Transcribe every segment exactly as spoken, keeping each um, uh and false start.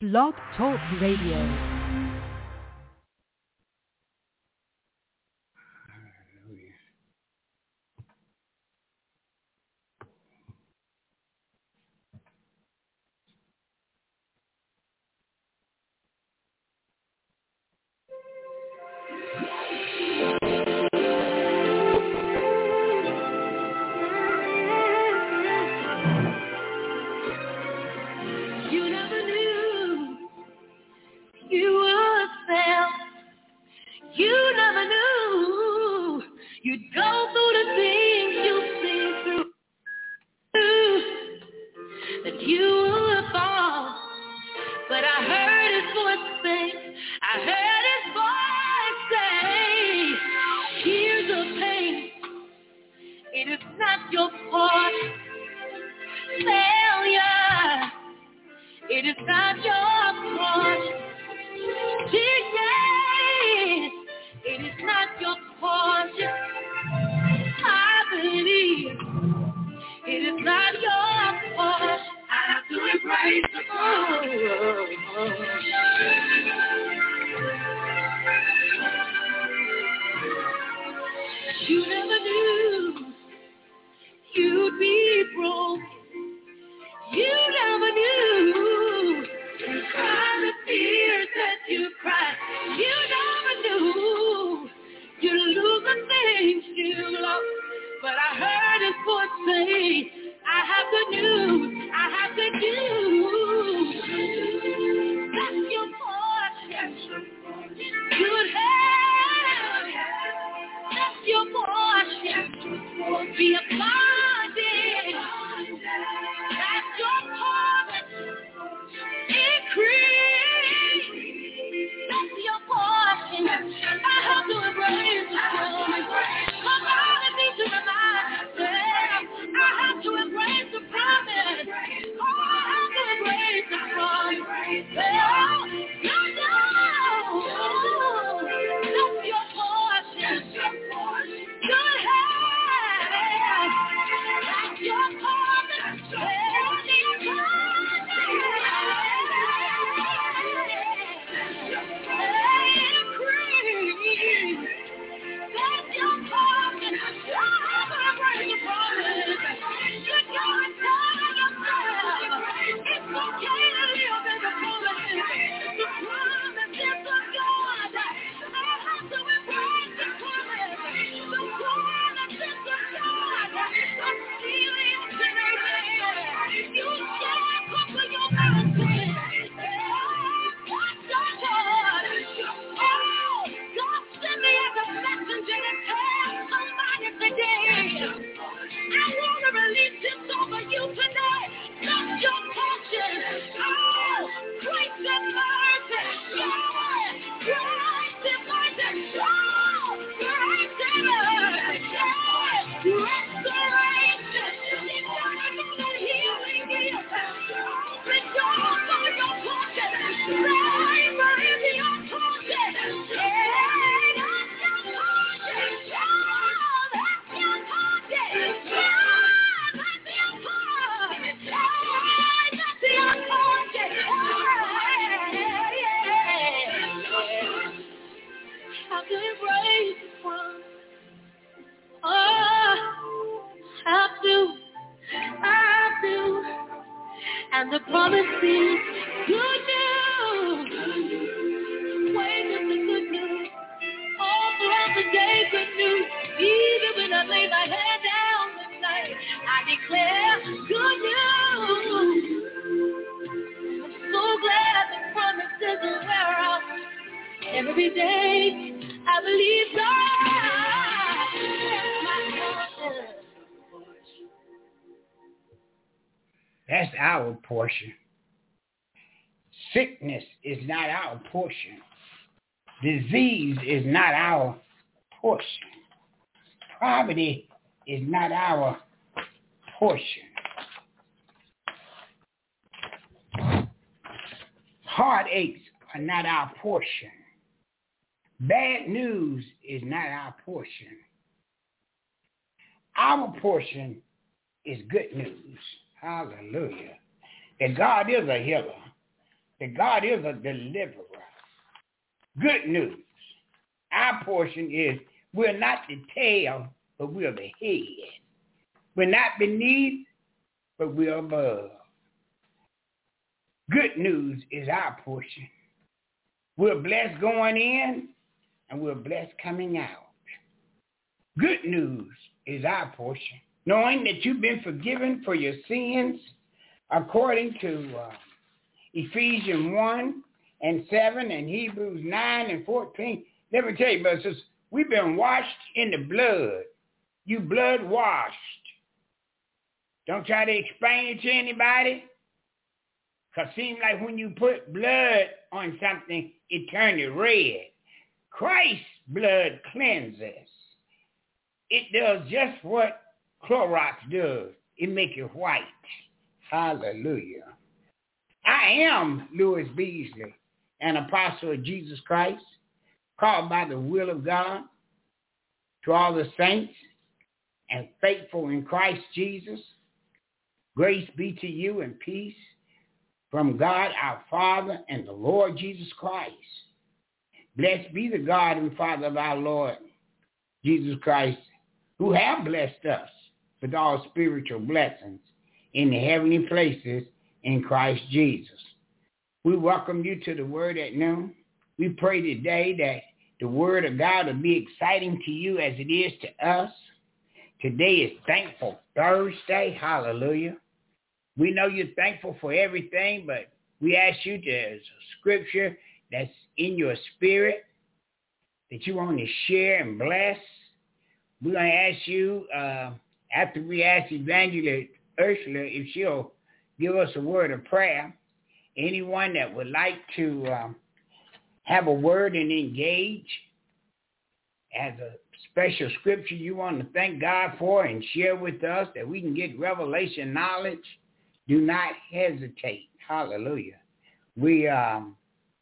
Blog Talk Radio. That's our portion. Sickness is not our portion. Disease is not our portion. Poverty is not our portion. Heartaches are not our portion. Bad news is not our portion. Our portion is good news. Hallelujah. That God is a healer. that God is a deliverer. Good news. Our portion is we're not the tail, but we're the head. We're not beneath, but we're above. Good news is our portion. We're blessed going in, and we're blessed coming out. Good news is our portion. Knowing that you've been forgiven for your sins according to uh, Ephesians one and seven and Hebrews nine and fourteen. Let me tell you, brothers, we've been washed in the blood. You blood washed. Don't try to explain it to anybody. Because it seems like when you put blood on something, it turns it red. Christ's blood cleanses. It does just what Clorox does. It makes it white. Hallelujah. I am Louis Beasley, an apostle of Jesus Christ, called by the will of God to all the saints and faithful in Christ Jesus. Grace be to you and peace from God our Father and the Lord Jesus Christ. Blessed be the God and Father of our Lord Jesus Christ, who have blessed us with all spiritual blessings in the heavenly places in Christ Jesus. We welcome you to the Word at Noon. We pray today that the Word of God will be exciting to you as it is to us. Today is Thankful Thursday. Hallelujah. We know you're thankful for everything, but we ask you, there's a scripture that's in your spirit that you want to share and bless. We're going to ask you, uh, after we ask Evangelist Ursula if she'll give us a word of prayer, anyone that would like to um, have a word and engage as a special scripture you want to thank God for and share with us that we can get revelation knowledge, do not hesitate. Hallelujah. We um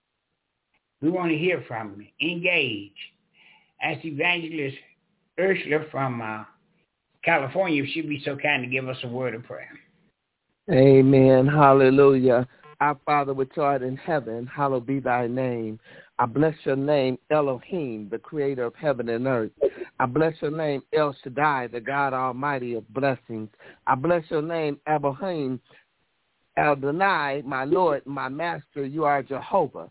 we want to hear from you. Engage. Ask Evangelist Ursula from uh, California if she'd be so kind to give us a word of prayer. Amen. Hallelujah. Our Father which art in heaven, hallowed be thy name. I bless your name, Elohim, the creator of heaven and earth. I bless your name, El Shaddai, the God Almighty of blessings. I bless your name, Elohim, Adonai, my Lord, my Master. You are Jehovah.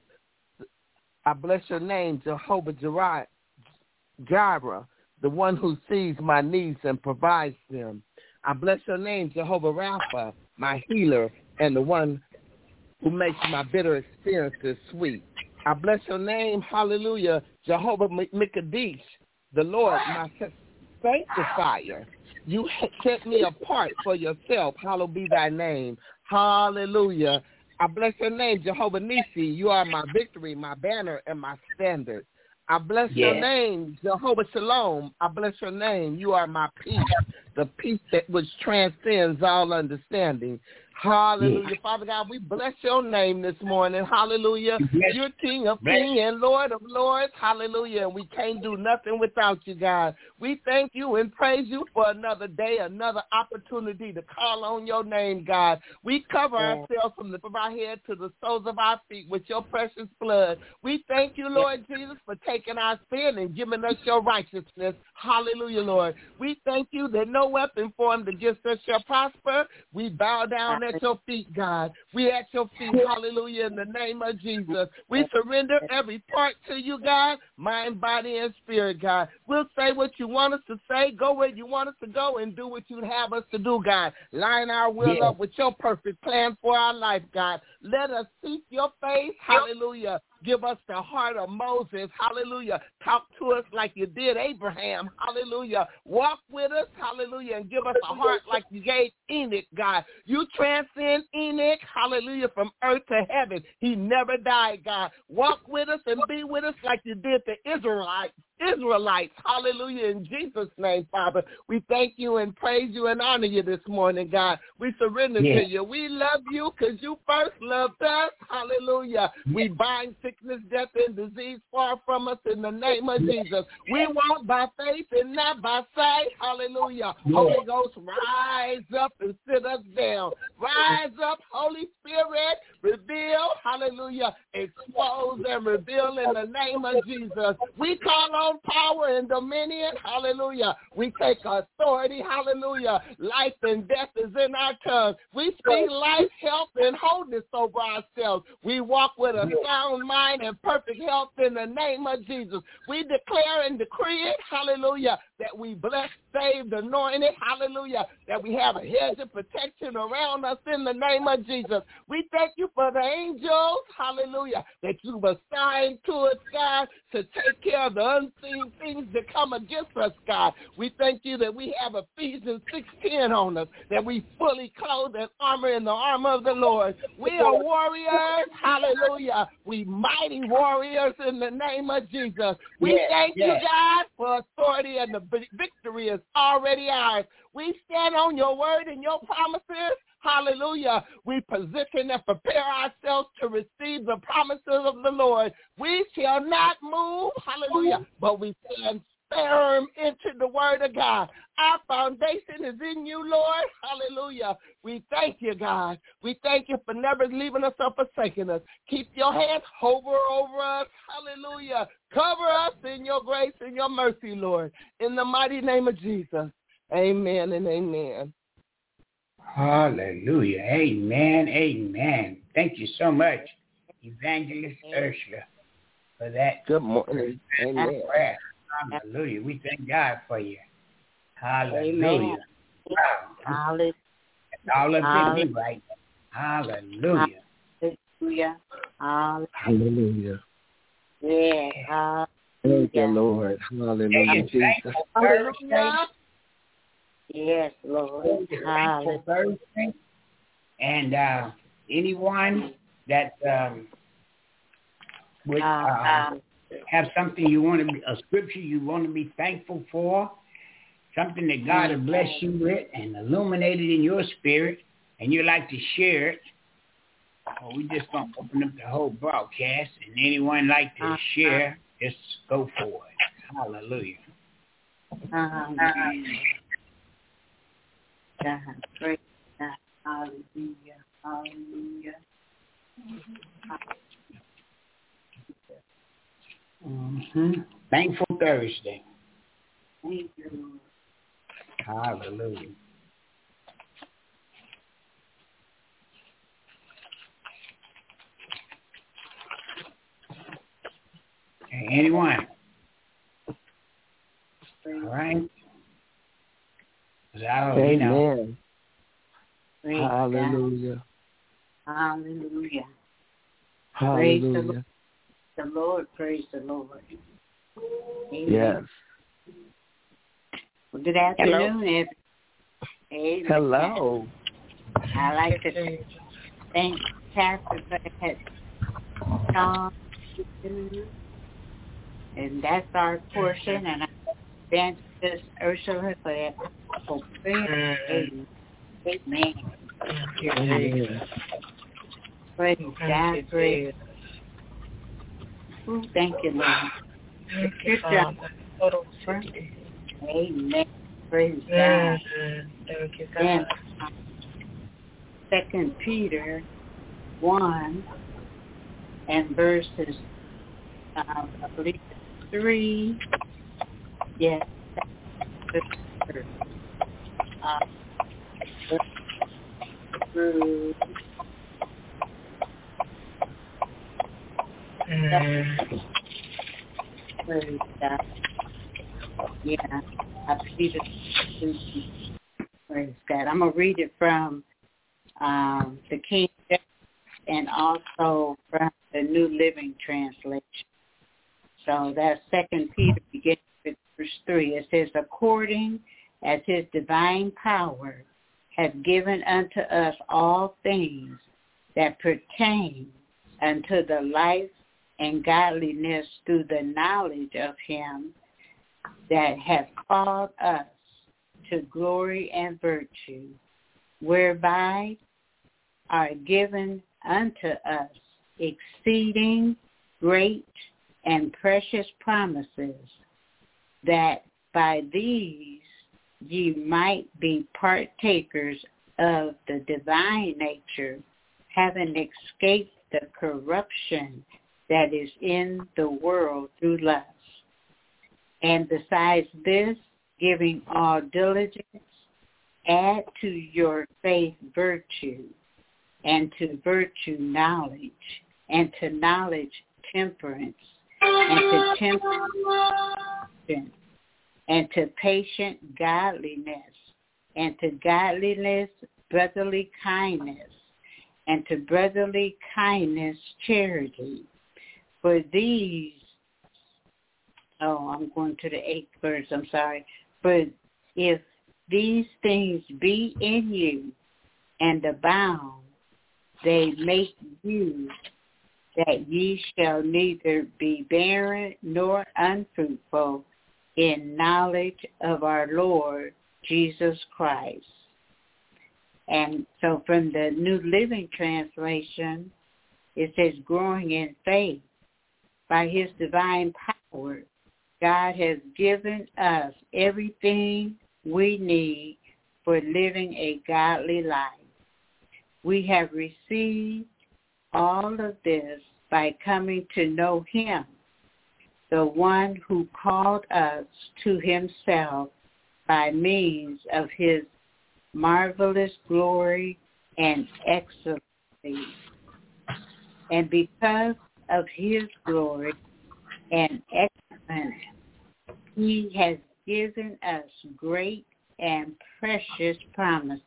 I bless your name, Jehovah Jireh, Jireh, the one who sees my needs and provides them. I bless your name, Jehovah Rapha, my healer, and the one who makes my bitter experiences sweet. I bless your name, hallelujah, Jehovah Mikadesh, the Lord, my sanctifier. You set me apart for yourself. Hallowed be thy name. Hallelujah. I bless your name, Jehovah Nisi. You are my victory, my banner, and my standard. I bless yes. your name, Jehovah Shalom. I bless your name. You are my peace, the peace that which transcends all understanding. Hallelujah. Yeah. Father God, we bless your name this morning. Hallelujah. Bless. You're King of Kings and Lord of Lords. Hallelujah. We can't do nothing without you, God. We thank you and praise you for another day, another opportunity to call on your name, God. We cover yeah. ourselves from the top of our head to the soles of our feet with your precious blood. We thank you, Lord yeah. Jesus, for taking our sin and giving us your righteousness. Hallelujah, Lord. We thank you that no weapon formed against us shall prosper. We bow down at your feet, God. We at your feet, hallelujah, in the name of Jesus. We surrender every part to you, God, mind, body, and spirit, God. We'll say what you want us to say, go where you want us to go, and do what you have us to do, God. Line our will yeah. up with your perfect plan for our life, God. Let us seek your face, hallelujah. Give us the heart of Moses, hallelujah. Talk to us like you did Abraham, hallelujah. Walk with us, hallelujah, and give us a heart like you gave Enoch, God. You transcend Enoch, hallelujah, from earth to heaven. He never died, God. Walk with us and be with us like you did the Israelites Israelites. Hallelujah. In Jesus' name, Father, we thank you and praise you and honor you this morning, God. We surrender yes. to you. We love you because you first loved us. Hallelujah. Yes. We bind sickness, death, and disease far from us in the name of Jesus. We walk by faith and not by sight. Hallelujah. Yes. Holy Ghost, rise up and sit us down. Rise up, Holy Spirit. Reveal, hallelujah, expose and reveal in the name of Jesus. We call on power and dominion, hallelujah. We take authority, hallelujah. Life and death is in our tongue. We speak life, health, and wholeness over ourselves. We walk with a sound mind and perfect health in the name of Jesus. We declare and decree it, hallelujah, that we bless, saved, anointed, hallelujah, that we have a hedge of protection around us in the name of Jesus. We thank you for the angels, hallelujah, that you've assigned to us, God, to take care of the unseen things that come against us, God. We thank you that we have Ephesians six ten on us, that we fully clothed in armor in the armor of the Lord. We are warriors, hallelujah. We mighty warriors in the name of Jesus. We yes, thank yes. you, God, for authority, and the victory is already ours. We stand on your word and your promises. Hallelujah. We position and prepare ourselves to receive the promises of the Lord. We shall not move, hallelujah, but we stand firm into the word of God. Our foundation is in you, Lord. Hallelujah. We thank you, God. We thank you for never leaving us or forsaking us. Keep your hands hover over us. Hallelujah. Cover us in your grace and your mercy, Lord. In the mighty name of Jesus. Amen and amen. Hallelujah. Amen. Amen. Thank you so much, Evangelist Ursula, for that. Good morning. Amen. Prayer. Hallelujah. We thank God for you. Hallelujah. Amen. Wow. Hallelujah. That's all up in me right now. Hallelujah. Hallelujah. Hallelujah. Yeah. Thank you, Lord. Hallelujah, Jesus. Hallelujah. Yes, Lord. Thankful Thursday. And uh, anyone that um, would uh, have something you want to be, a scripture you want to be thankful for, something that God has blessed you with and illuminated in your spirit, and you'd like to share it, well, we're just going to open up the whole broadcast, and anyone like to share, just go for it. Hallelujah. Um, God, praise God. Hallelujah. Hallelujah. Mm-hmm. Thankful Thursday. Thank you, Lord. Hallelujah. Okay, anyone? All right. So, you know. Praise Hallelujah. God. Hallelujah. Hallelujah. Praise the Lord. The Lord, praise the Lord. Amen. Yes. Well, good afternoon, everyone. Amen. Hello. I like to thank Pastor for that song, and that's our portion. And I thank Evangelist Ursula for that powerful prayer. Amen. Amen. Amen. Praise God. Praise. Oh, thank you, Lord. Thank Good you, job. Father. Amen. Praise God. Mm-hmm. Thank you, God. And, uh, Second Peter one and verses, uh, I believe it's three. Yes. Uh, through Mm-hmm. Praise God. Yeah, I believe it's praise God. I'm gonna read it from um, the King James and also from the New Living Translation. So that's Second Peter, beginning with verse three. It says, "According as His divine power has given unto us all things that pertain unto the life and godliness through the knowledge of Him that hath called us to glory and virtue, whereby are given unto us exceeding great and precious promises, that by these ye might be partakers of the divine nature, having escaped the corruption that is in the world through lust. And besides this, giving all diligence, add to your faith virtue, and to virtue knowledge, and to knowledge temperance, and to temperance, and to patient godliness, and to godliness brotherly kindness, and to brotherly kindness charity. For these, oh, I'm going to the eighth verse, I'm sorry. But if these things be in you and abound, they make you that ye shall neither be barren nor unfruitful in knowledge of our Lord Jesus Christ. And so from the New Living Translation, it says, growing in faith. By his divine power, God has given us everything we need for living a godly life. We have received all of this by coming to know him, the one who called us to himself by means of his marvelous glory and excellency. And because of his glory and excellence, he has given us great and precious promises.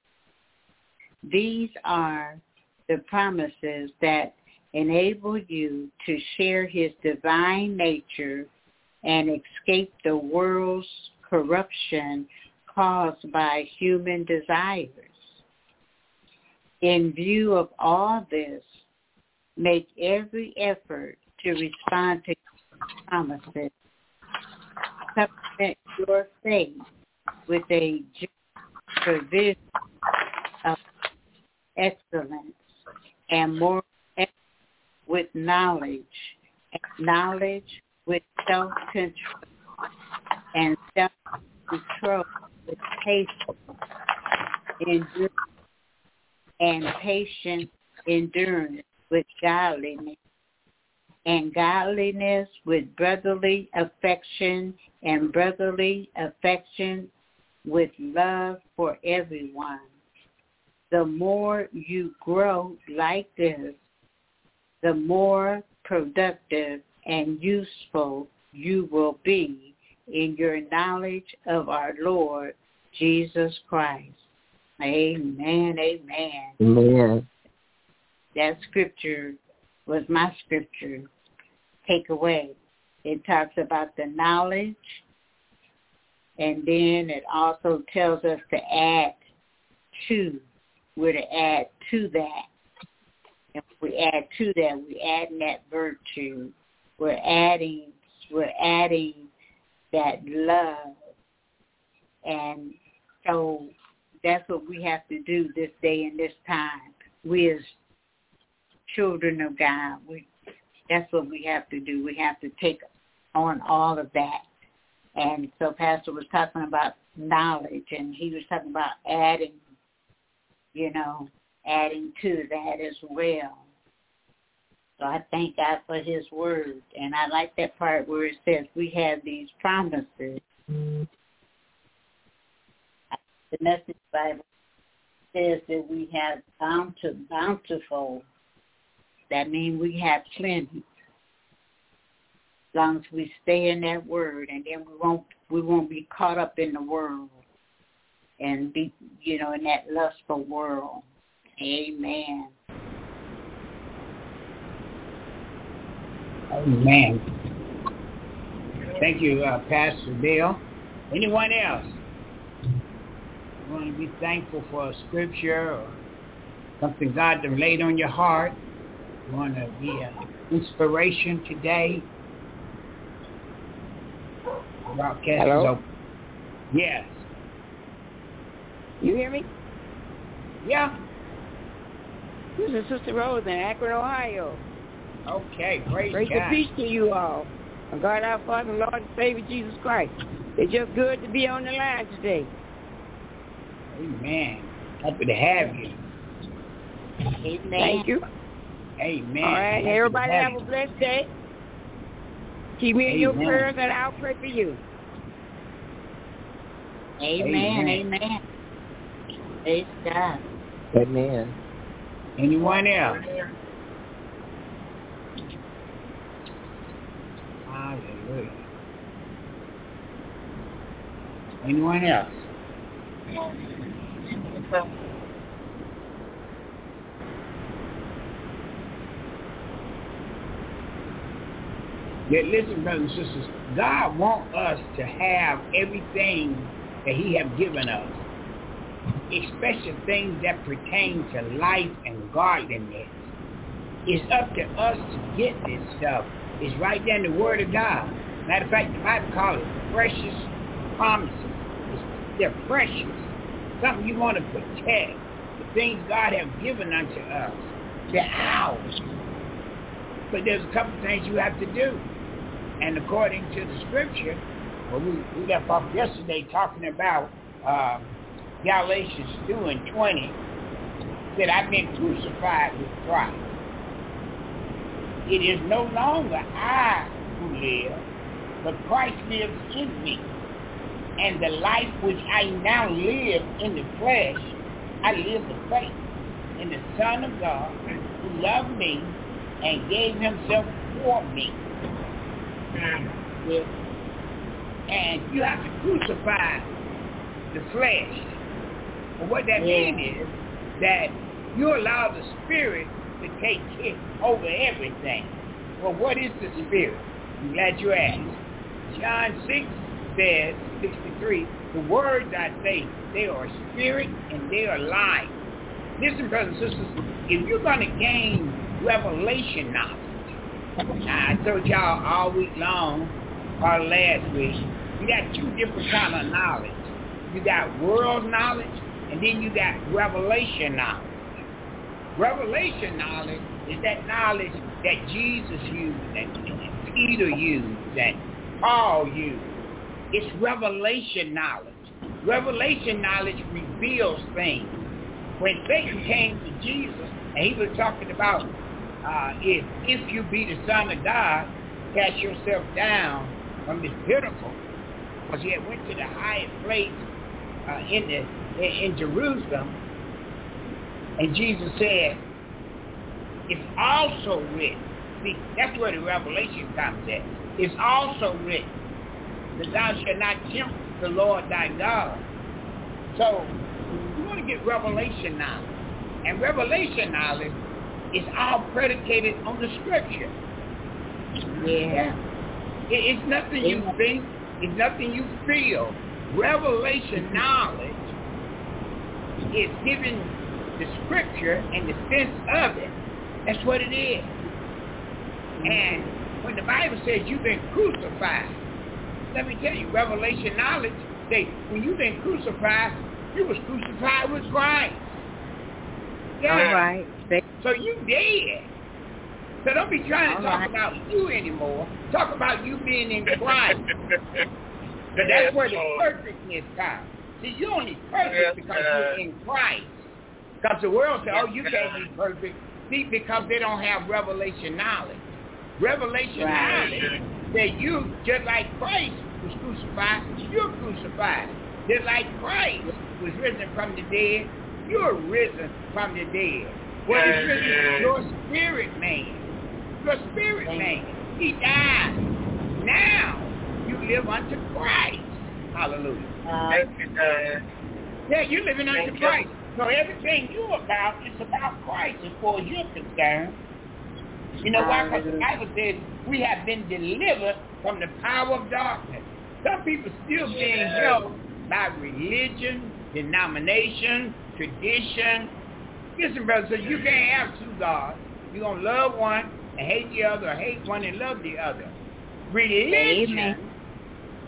These are the promises that enable you to share his divine nature and escape the world's corruption caused by human desires. In view of all this, make every effort to respond to promises. Supplement your faith with a provision of excellence, and more with knowledge, and knowledge with self-control, and self-control with patience, endurance, and patient endurance with godliness, and godliness with brotherly affection, and brotherly affection with love for everyone. The more you grow like this, the more productive and useful you will be in your knowledge of our Lord Jesus Christ. Amen, amen. Amen. That scripture was my scripture takeaway. It talks about the knowledge, and then it also tells us to add to. We're to add to that. If we add to that, we add that virtue. We're adding, we're adding that love. And so that's what we have to do this day and this time. We as children of God, we that's what we have to do. We have to take on all of that. And so Pastor was talking about knowledge, and he was talking about adding, you know, adding to that as well. So I thank God for his word. And I like that part where it says we have these promises. The Message Bible says that we have bountiful, bountiful. That means we have plenty. As long as we stay in that word, and then we won't we won't be caught up in the world and be, you know, in that lustful world. Amen. Amen. Thank you, uh, Pastor Bill. Anyone else? You want to be thankful for a scripture or something God has laid on your heart? You want to be an inspiration today? Broadcast Hello? is open. Yes. You hear me? Yeah. This is Sister Rose in Akron, Ohio. Okay, praise Grace God. and peace to you all. And God our Father and Lord and Savior Jesus Christ. It's just good to be on the line today. Amen. Happy to have you. Amen. Thank you. Amen. All right. Happy Everybody to have you. a blessed day. Keep me in your Amen. prayers and I'll pray for you. Amen. Amen. Amen. Praise God. Amen. Anyone else? Hallelujah. Anyone else? Yeah, listen, brothers and sisters, God wants us to have everything that he has given us, especially things that pertain to life and godliness. It's up to us to get this stuff. It's right there in the Word of God. Matter of fact, the Bible calls it precious promises. It's, they're precious. Something you want to protect. The things God has given unto us. They're ours. But there's a couple things you have to do. And according to the scripture, well, we, we left off yesterday talking about uh, Galatians two and twenty, said, I've been crucified with Christ. It is no longer I who live, but Christ lives in me. And the life which I now live in the flesh, I live the faith in the Son of God who loved me and gave himself for me. Yes. And you have to crucify the flesh. And what that Yeah. means is that you allow the Spirit to take it over everything. Well, what is the Spirit? I'm glad you asked. John six says, sixty-three, the words I say, they are spirit and they are life. Listen, brothers and sisters, if you're going to gain revelation knowledge, now, I told y'all all week long, or last week, you got two different kind of knowledge. You got world knowledge, and then you got revelation knowledge. Revelation knowledge is that knowledge that Jesus used, and, and Peter used, and Paul used. It's revelation knowledge. Revelation knowledge reveals things. When Satan came to Jesus, and he was talking about, Uh, if if you be the Son of God, cast yourself down from this pinnacle, because he had went to the highest place uh, in the in, in Jerusalem, and Jesus said, "It's also written." See, that's where the revelation comes at. It's also written that thou shalt not tempt the Lord thy God. So you want to get revelation knowledge, and revelation knowledge. It's all predicated on the scripture. Yeah. It, it's nothing you think. It's nothing you feel. Revelation knowledge is given the scripture and the sense of it. That's what it is. And when the Bible says you've been crucified, let me tell you, revelation knowledge says when you've been crucified, you was crucified with Christ. Yeah. All right. So you dead. So don't be trying to All talk right. about you anymore. Talk about you being in Christ. So that's where the perfectness comes. See, you're only perfect because you're in Christ. Because the world says, oh, you can't be perfect. See, because they don't have revelation knowledge. Revelation Right. knowledge that you, just like Christ was crucified, you're crucified. Just like Christ was risen from the dead, you're risen from the dead. What is risen? Your spirit man. Your spirit man. He died. Now you live unto Christ. Hallelujah. Uh, Yeah, you're living unto Christ. So everything you're about is about Christ as far as you're concerned. You know why? Because the Bible says we have been delivered from the power of darkness. Some people still being held by religion, denomination, tradition. Listen, brother, so you can't have two gods. You're going to love one and hate the other, or hate one and love the other. Religion Amen.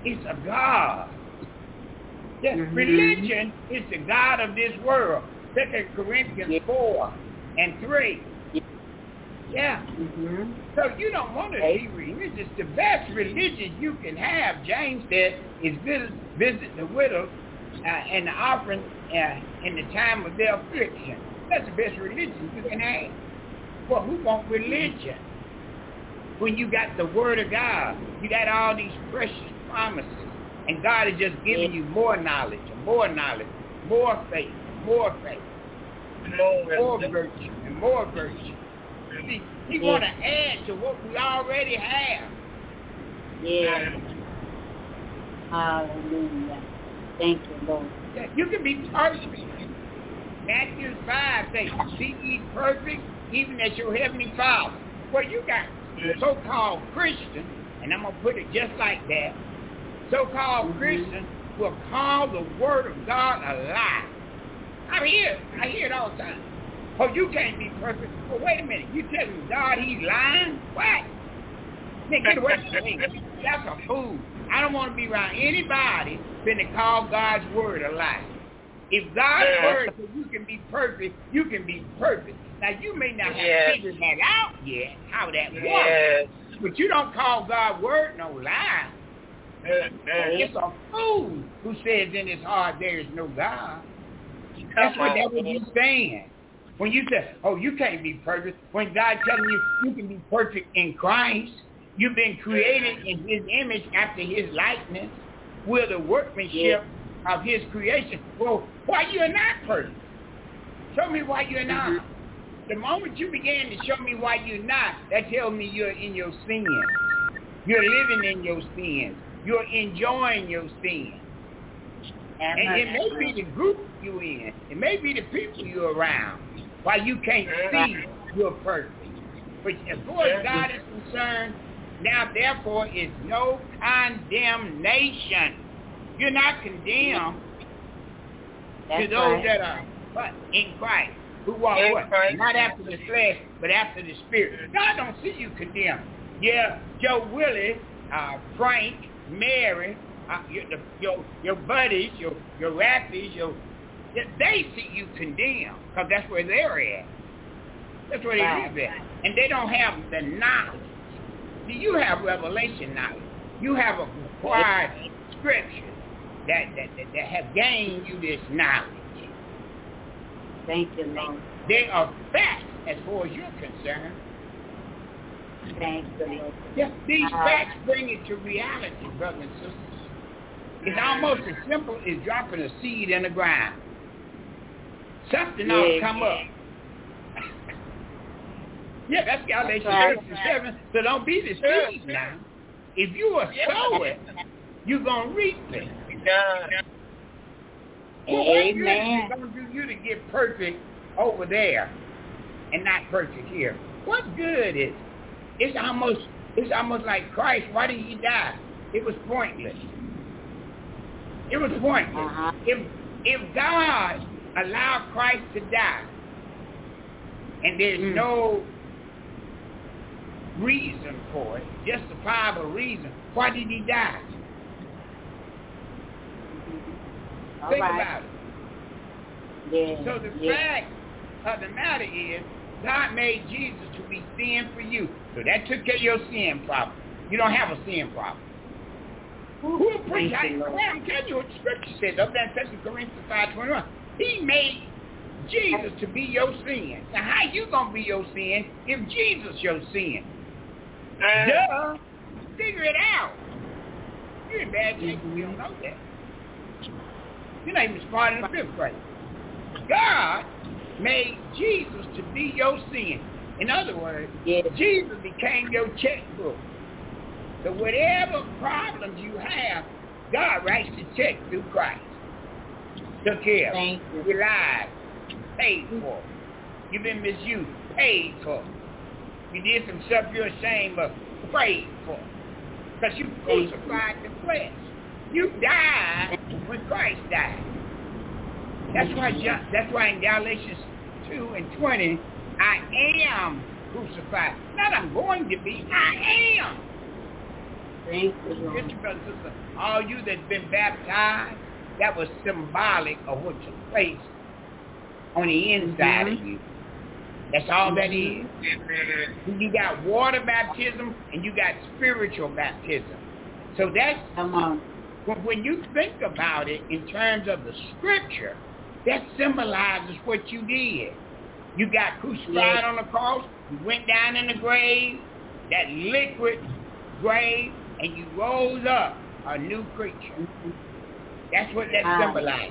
It's a god. Yeah, Mm-hmm. Religion is the god of this world. Second Corinthians Yeah. four and three. Yeah. Yeah. Mm-hmm. So you don't want to Hey. be religious. The best religion you can have, James said, is visit, visit the widow uh, and the offering uh, in the time of their affliction. That's the best religion you can have. Well, who wants religion? When you got the word of God, you got all these precious promises, and God is just giving you more knowledge, and more knowledge, more faith, more faith, more virtue, and more virtue. See, he want to add to what we already have. Yeah. Hallelujah. Thank you, Lord. Yeah, you can be perfect. Matthew five says, be ye perfect, even as your heavenly Father. Well, you got so-called Christians, and I'm going to put it just like that, so-called Mm-hmm. Christians will call the word of God a lie. I hear it. I hear it all the time. Oh, you can't be perfect. Well, wait a minute. You telling God he's lying? What? Man, get away from me. That's a fool. I don't want to be around anybody finna call God's word a lie. If God's word says you can be perfect, you can be perfect. Now, you may not have Yes. figured that out yet, how that works. Yes. But you don't call God's word no lie. It's a fool who says in his heart there is no God. That's what that was you saying. When you say, oh, you can't be perfect, when God's telling you you can be perfect in Christ, you've been created in his image after his likeness, we're the workmanship of his creation. Well, why you're not perfect? Show me why you're not. Mm-hmm. The moment you began to show me why you're not, that tells me you're in your sins. You're living in your sins. You're enjoying your sins. And it may be the group you're in. It may be the people you're around. Why you can't see you're perfect. But as far as God is concerned, now therefore is no condemnation. You're not condemned That's to those right. that are but in Christ, who walk In what? Christ. Not after the flesh, but after the spirit. God don't see you condemned. Yeah, Joe Willie, uh, Frank, Mary, uh, your, the, your your buddies, your your rappies, your they see you condemned because that's where they're at. That's where they Right. live at, and they don't have the knowledge. See, you have revelation knowledge. You have acquired scriptures that that, that that have gained you this knowledge. Thank you, Lord. They are facts as far as you're concerned. Thank you, Lord. Yeah, these Uh, facts bring it to reality, brothers and sisters. It's almost as simple as dropping a seed in the ground. Something ought to Yeah, come yeah. up. Yeah, that's Galatians That's six right. and seven. So don't be deceived now. If you are sow it, you're going to reap it. God. Well, what good is Amen. it going to do you to get perfect over there and not perfect here? What good is it? It's almost, it's almost like Christ. Why did he die? It was pointless. It was pointless. Uh-huh. If if God allowed Christ to die, and there's Mm. no reason for it, justifiable reason, why did he die? All Think right. about it. Yeah. So the yeah. fact of the matter is, God made Jesus to be sin for you. So that took care of your sin problem. You don't have a sin problem. Who will preach? Thank you, I, Lord. well, I'm telling you what the scripture says. Up there in Second Corinthians five twenty-one. He made Jesus to be your sin. Now, how you going to be your sin if Jesus your sin? Uh, Duh. Figure it out. You're in bad shape if you don't know that. You're not even smart in the fifth grade. God made Jesus to be your sin. In other words, Yeah. Jesus became your checkbook. So whatever problems you have, God writes the check through Christ. Took care of. Thank you. You lied, paid for. You've been misused, paid for. You did some stuff you're ashamed of, prayed for. Because you Thank crucified the flesh. You died when Christ died. That's why John, that's why in Galatians two and twenty, I am crucified. Not I'm going to be, I am. Thank you, Lord. Listen, brother, sister, all you that's been baptized, that was symbolic of what took place on the inside Mhm. of you. That's all that is. You got water baptism and you got spiritual baptism. So that's, Come on. when when you think about it in terms of the scripture, that symbolizes what you did. You got crucified Yes. on the cross, you went down in the grave, that liquid grave, and you rose up a new creature. Mhm. That's what that Wow. symbolizes.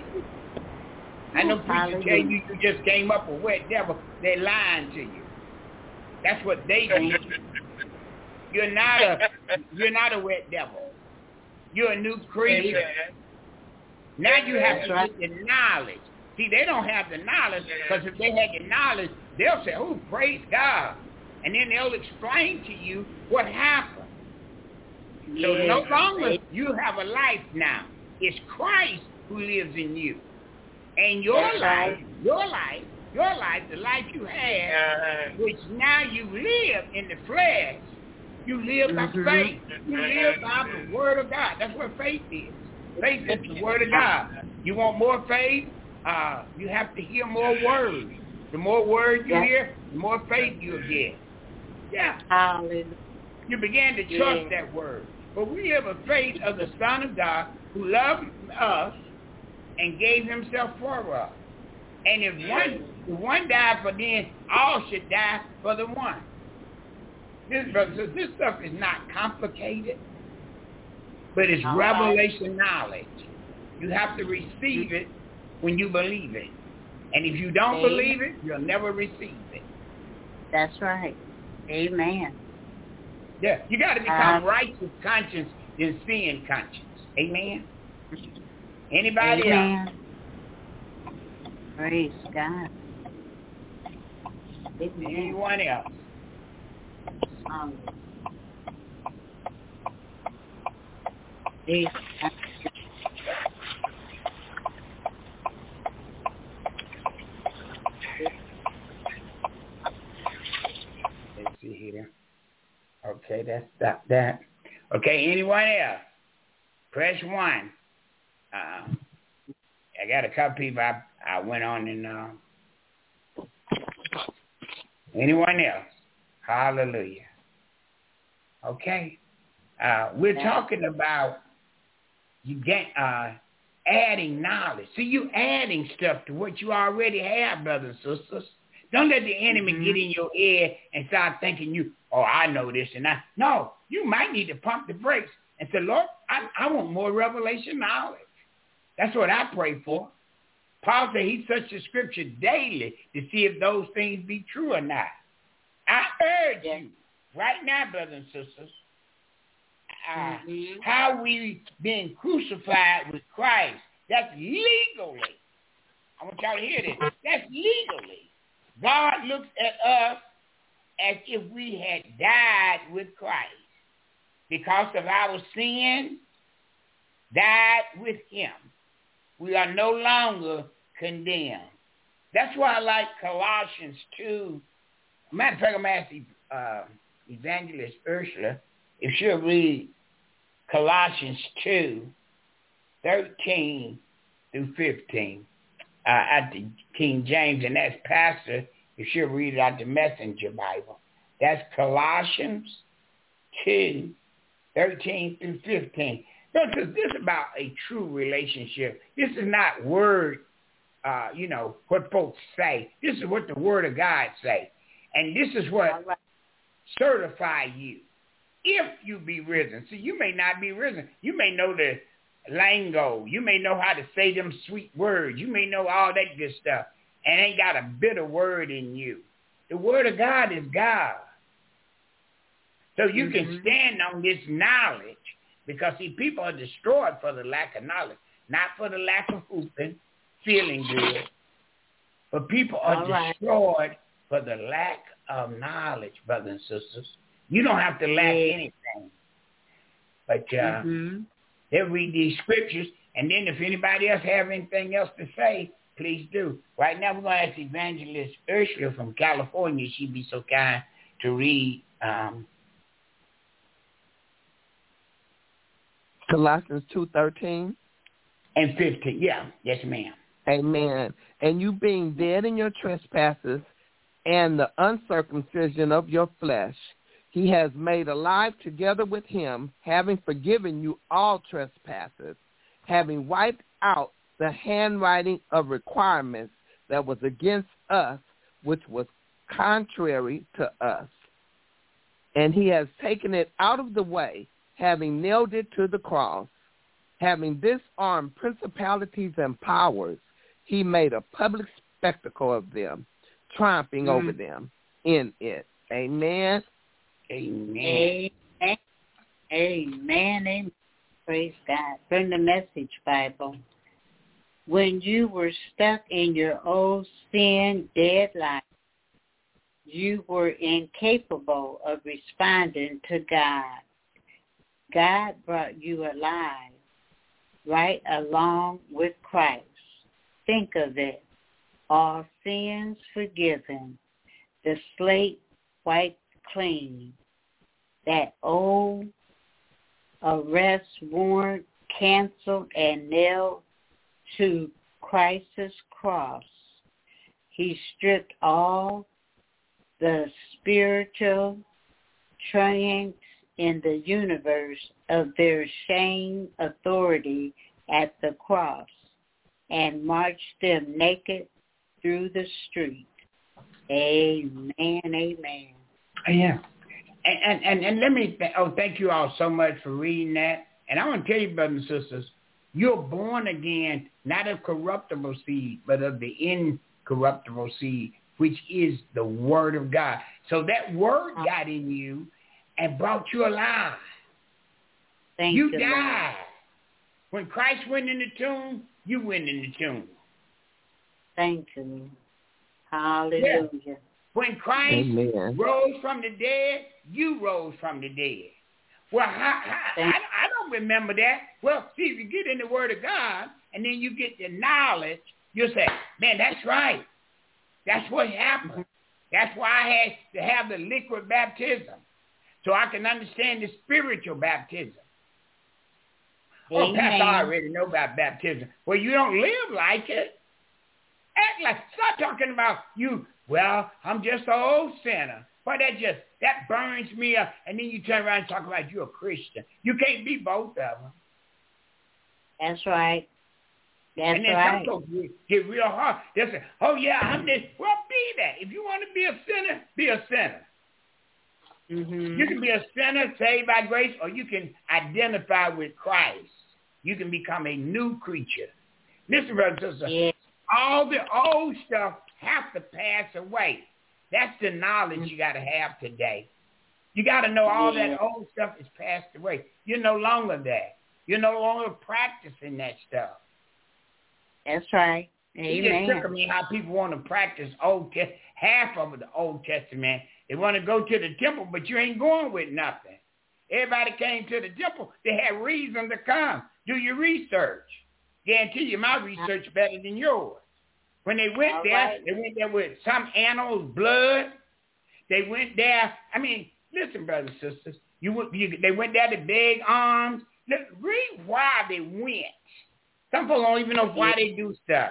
I know preachers tell Hallelujah. you you just came up a wet devil. They're lying to you. That's what they Thank do. You're not a you're not a wet devil. You're a new creature. Amen. Now you have That's to right. get the knowledge. See, they don't have the knowledge, because if they had the knowledge, they'll say, oh, praise God. And then they'll explain to you what happened. So Yes. no longer you have a life now. It's Christ who lives in you. And your That's life, right. your life, your life, the life you had, Uh, which now you live in the flesh, you live by Mhm. faith. You live by the word of God. That's what faith is. Faith is the word of God. You want more faith? Uh, you have to hear more words. The more words you Yes. hear, the more faith you'll get. Yeah. Hallelujah. You began to trust Yes. that word. But we have a faith of the Son of God who loved us and gave himself for us. And if one if one died for them, all should die for the one. This, brother, this stuff is not complicated, but it's All right. revelation knowledge. You have to receive it when you believe it. And if you don't Amen. believe it, you'll never receive it. That's right. Amen. Yeah, you got to become Uh, righteous conscience than sin conscience. Amen? Anybody else? Amen. Praise God. Amen. Anyone else? Um, praise God. Let's see here. Okay, that's that. that. Okay, anyone else? Press one. Uh, I got a couple people I, I went on and uh, anyone else? Hallelujah. Okay. Uh, we're talking about you get uh, adding knowledge. See, you adding stuff to what you already have, brothers and sisters. Don't let the enemy Mhm. get in your head and start thinking you, oh, I know this and that. No, you might need to pump the brakes and say, Lord, I, I want more revelation knowledge. That's what I pray for. Paul said he searched the scripture daily to see if those things be true or not. I urge Yeah. you right now, brothers and sisters, uh, Mhm. how we been crucified with Christ. That's legally. I want y'all to hear this. That's legally. God looks at us as if we had died with Christ. Because of our sin, died with him. We are no longer condemned. That's why I like Colossians two. Matter of fact, I'm going to ask uh, Evangelist Ursula if she'll read Colossians two, thirteen through fifteen. Uh, at the King James, and that's Pastor, if she'll read it out the Messenger Bible. That's Colossians two, thirteen through fifteen. This is, this is about a true relationship. This is not word, uh, you know, what folks say. This is what the Word of God say. And this is what right. certify you. If you be risen. See, you may not be risen. You may know the lingo. You may know how to say them sweet words. You may know all that good stuff and ain't got a bitter word in you. The word of God is God. So you Mm-hmm. can stand on this knowledge because, see, people are destroyed for the lack of knowledge, not for the lack of hooping, feeling good. But people are All right. destroyed for the lack of knowledge, brothers and sisters. You don't have to lack Yeah. anything. But uh, Mm-hmm. they'll read these scriptures, and then if anybody else have anything else to say, please do. Right now, we're going to ask Evangelist Ursula from California. She'd be so kind to read um, Colossians two thirteen and fifteen. Yeah, yes, ma'am. Amen. And you being dead in your trespasses and the uncircumcision of your flesh, he has made alive together with him, having forgiven you all trespasses, having wiped out the handwriting of requirements that was against us, which was contrary to us. And he has taken it out of the way, having nailed it to the cross. Having disarmed principalities and powers, he made a public spectacle of them, triumphing mm. over them in it. Amen. Amen. Amen. Amen. Amen. Praise God. From the Message Bible. When you were stuck in your old sin dead life, you were incapable of responding to God. God brought you alive right along with Christ. Think of it. All sins forgiven. The slate wiped clean. That old arrest warrant canceled and nailed to Christ's cross. He stripped all the spiritual triumphs in the universe of their shame authority at the cross and marched them naked through the street. Amen, amen. Yeah. And, and, and, and let me, th- oh, thank you all so much for reading that. And I want to tell you, brothers and sisters, you're born again, not of corruptible seed, but of the incorruptible seed, which is the Word of God. So that Word got in you and brought you alive. Thank you you died. Lord. When Christ went in the tomb, you went in the tomb. Thank you. Hallelujah. Yeah. When Christ Amen. Rose from the dead, you rose from the dead. Well, how, how, I, I don't remember that. Well, see, if you get in the Word of God and then you get the knowledge, you'll say, man, that's right. That's what happened. That's why I had to have the liquid baptism, so I can understand the spiritual baptism. Amen. Oh, Pastor, I already know about baptism. Well, you don't live like it. Act like, stop talking about you. Well, I'm just an old sinner. Well, that just, that burns me up. And then you turn around and talk about you're a Christian. You can't be both of them. That's right. That's and then right. some folks get real hard. They'll say, oh, yeah, I'm this. Well, be that. If you want to be a sinner, be a sinner. Mm-hmm. You can be a sinner saved by grace, or you can identify with Christ. You can become a new creature. Listen, brothers and sisters, yeah. all the old stuff have to pass away. That's the knowledge mm-hmm. you got to have today. You got to know all yeah. that old stuff is passed away. You're no longer that. You're no longer practicing that stuff. That's right. Amen. It just took me how people want to practice Old Testament, half of the Old Testament. They want to go to the temple, but you ain't going with nothing. Everybody came to the temple. They had reason to come. Do your research. Guarantee you my research better than yours. When they went All there, right. they went there with some animal's blood. They went there. I mean, listen, brothers and sisters. You, you They went there to beg alms. Look, read why they went. Some people don't even know why they do stuff.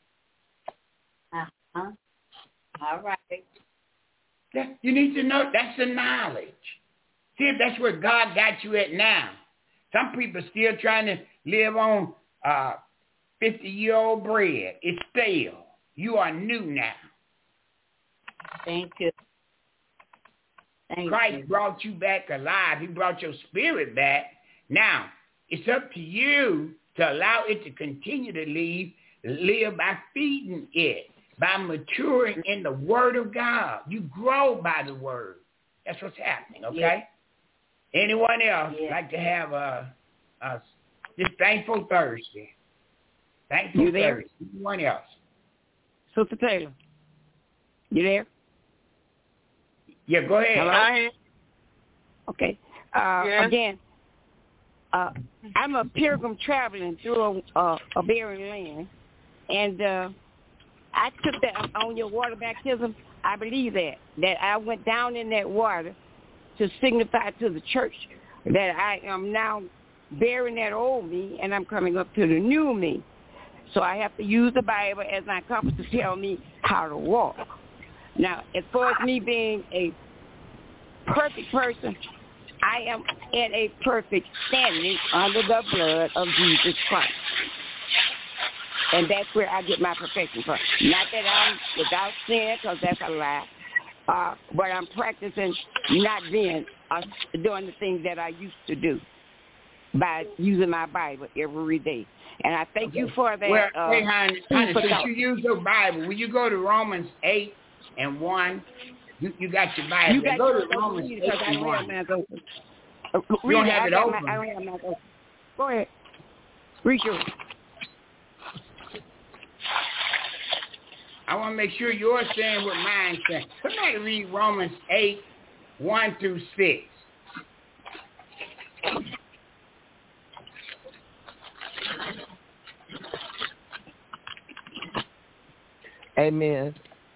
Uh-huh. All right. Yeah, you need to know. That's the knowledge. See if that's where God got you at now. Some people still trying to live on uh, fifty-year-old bread. It's stale. You are new now. Thank you. Thank Christ you. brought you back alive. He brought your spirit back. Now, it's up to you to allow it to continue to live, live by feeding it, by maturing in the Word of God. You grow by the Word. That's what's happening, okay? Yeah. Anyone else yeah. like to have a, a this Thankful Thursday? Thankful You there? Thursday. Anyone else? Sister Taylor, you there? Yeah, go ahead. Hello? Okay. Uh, Yes. Again, uh, I'm a pilgrim traveling through a, a, a barren land, and uh, I took that on your water baptism. I believe that, that I went down in that water to signify to the church that I am now burying that old me, and I'm coming up to the new me. So I have to use the Bible as my compass to tell me how to walk. Now, as far as me being a perfect person, I am in a perfect standing under the blood of Jesus Christ. And that's where I get my perfection from. Not that I'm without sin, because that's a lie. Uh, but I'm practicing not being, uh, doing the things that I used to do by using my Bible every day. And I thank okay. you for that. Well, uh, hey, honey, honey since you use your Bible, will you go to Romans eight and one? You, you got your Bible. You got go to to Romans eight and one. You don't have it open. My, I don't have my open. Go ahead. Read yours. I want to make sure yours saying what mine's saying. Somebody read Romans eight, one through six. Amen.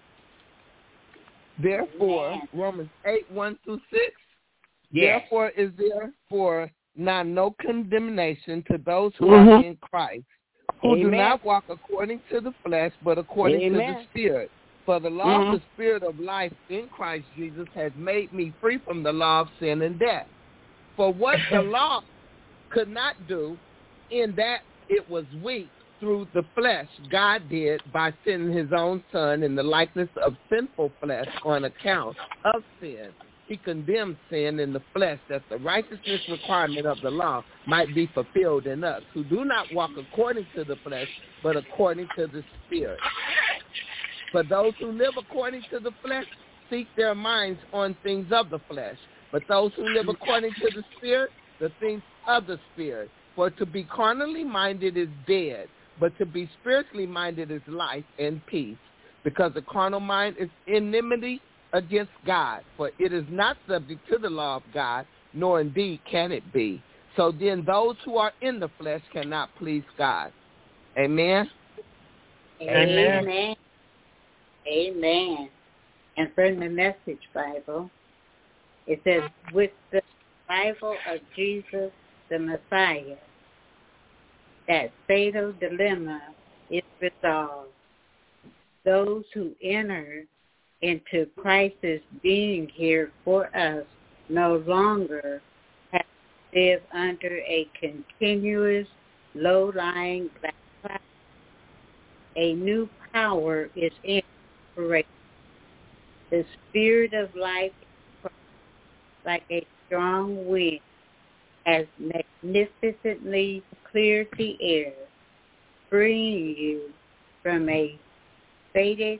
Therefore, Romans eight, one through six. Yes. Therefore is therefore now no condemnation to those who mm-hmm. are in Christ, who Amen. do not walk according to the flesh, but according Amen. to the Spirit. For the law mm-hmm. of the Spirit of life in Christ Jesus has made me free from the law of sin and death. For what the law could not do, in that it was weak through the flesh, God did by sending his own Son in the likeness of sinful flesh on account of sin. He condemned sin in the flesh, that the righteousness requirement of the law might be fulfilled in us, who do not walk according to the flesh, but according to the Spirit. For those who live according to the flesh seek their minds on things of the flesh, but those who live according to the Spirit, the things of the Spirit. For to be carnally minded is dead, but to be spiritually minded is life and peace, because the carnal mind is enmity against God, for it is not subject to the law of God, nor indeed can it be. So then those who are in the flesh cannot please God. Amen? Amen. Amen. Amen. And from the Message Bible, it says, with the arrival of Jesus the Messiah, that fatal dilemma is resolved. Those who enter into Christ's being here for us no longer have to live under a continuous, low-lying black cloud. A new power is in operation. The Spirit of life, like a strong wind, has magnificently cleared the air, freeing you from a fated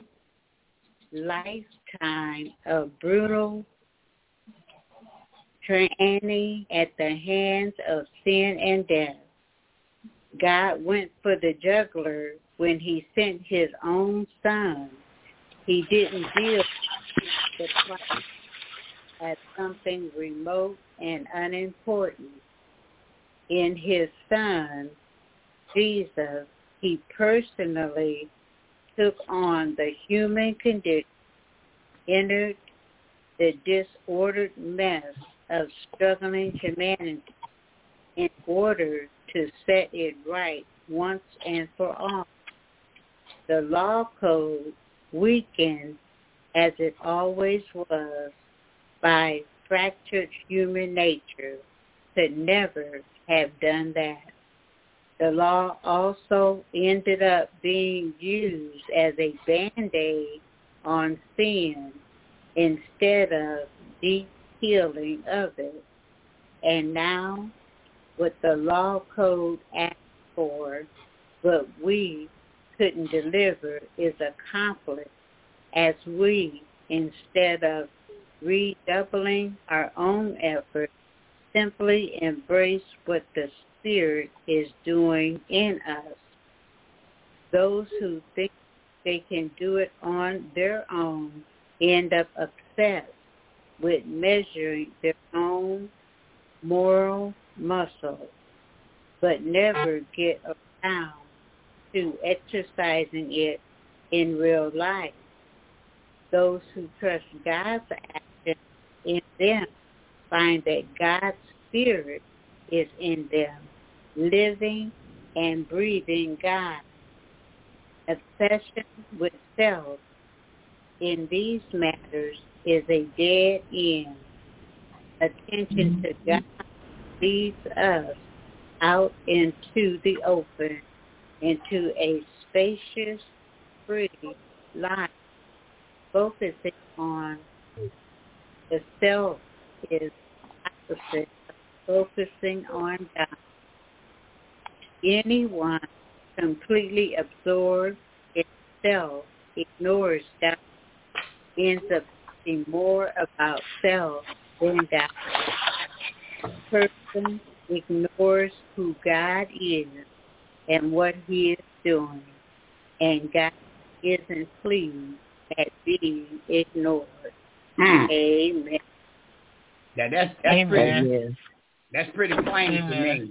lifetime of brutal training at the hands of sin and death. God went for the juggler when he sent his own Son. He didn't deal with the problem as something remote and unimportant. In his Son, Jesus, he personally took on the human condition, entered the disordered mess of struggling humanity in order to set it right once and for all. The law code, weakened as it always was by fractured human nature, could never have done that. The law also ended up being used as a Band-Aid on sin instead of deep healing of it. And now, what the law code asked for, but we couldn't deliver, is accomplished as we, instead of redoubling our own effort, simply embrace what the Spirit is doing in us. Those who think they can do it on their own end up obsessed with measuring their own moral muscle, but never get around to exercising it in real life. Those who trust God's action in them find that God's Spirit is in them, living and breathing God. Obsession with self in these matters is a dead end. Attention to God leads us out into the open, into a spacious, free life. Focusing on the self is opposite of focusing on God. Anyone completely absorbed in self ignores God, ends up thinking more about self than God. A person ignores who God is and what he is doing, and God isn't pleased at being ignored. Mm. Amen. Now that's that's Amen. pretty that's pretty plain to me.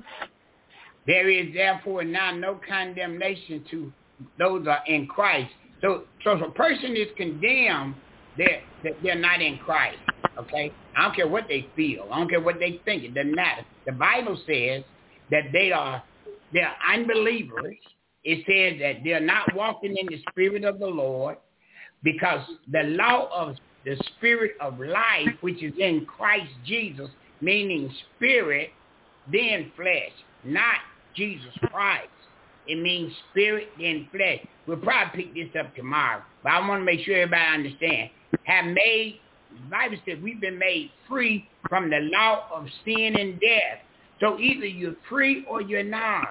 There is therefore now no condemnation to those that are in Christ. So so if a person is condemned, they're that they're not in Christ. Okay? I don't care what they feel. I don't care what they think. It doesn't matter. The Bible says that they are they're unbelievers. It says that they're not walking in the spirit of the Lord, because the law of the spirit of life, which is in Christ Jesus, meaning spirit, then flesh, not Jesus Christ. It means spirit, then flesh. We'll probably pick this up tomorrow, but I want to make sure everybody understands. Have made, the Bible said we've been made free from the law of sin and death. So either you're free or you're not.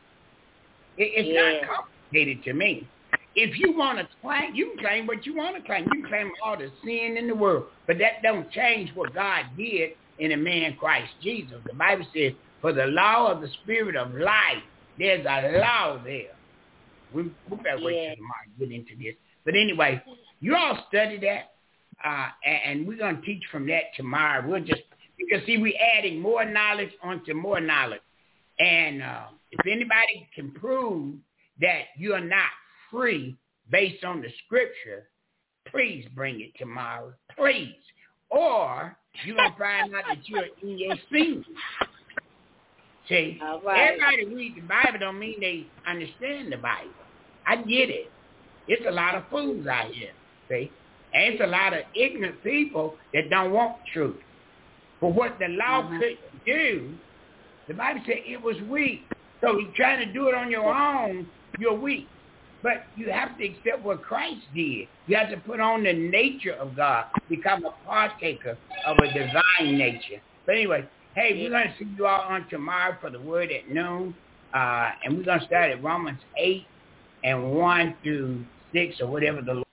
It, it's Yeah. not complicated to me. If you want to claim, you can claim what you want to claim. You can claim all the sin in the world, but that don't change what God did in a man Christ Jesus. The Bible says, for the law of the spirit of life, there's a law there. We, we better wait Yeah. till tomorrow to get into this. But anyway, you all study that, uh, and, and we're going to teach from that tomorrow. We'll just, because see, we're adding more knowledge onto more knowledge. And uh, if anybody can prove that you're not free based on the scripture, please bring it tomorrow, please. Or you're going to find out that you're in your sin. See, All right. everybody reads the Bible don't mean they understand the Bible. I get it. It's a lot of fools out here, see? And it's a lot of ignorant people that don't want truth. But what the law Uh-huh. couldn't do, the Bible said it was weak. So you're trying to do it on your own, you're weak. But you have to accept what Christ did. You have to put on the nature of God, become a partaker of a divine nature. But anyway, hey, we're going to see you all on tomorrow for the word at noon. Uh, and we're going to start at Romans eight and one through six or whatever the